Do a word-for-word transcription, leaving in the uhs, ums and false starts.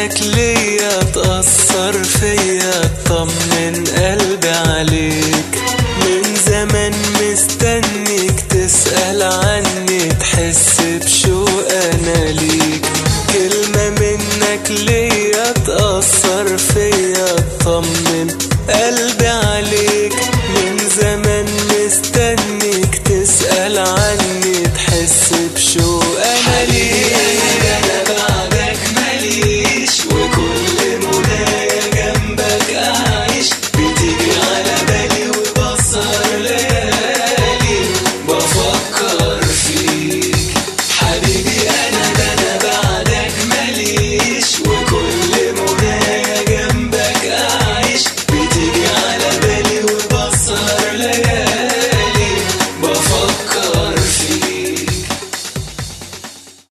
منك ليا تأثر فيا، اطمن قلبي عليك. من زمان مستنيك تسأل عني، تحس بشوق انا ليك. كلمة منك ليا تأثر فيا، اطمن قلبي عليك.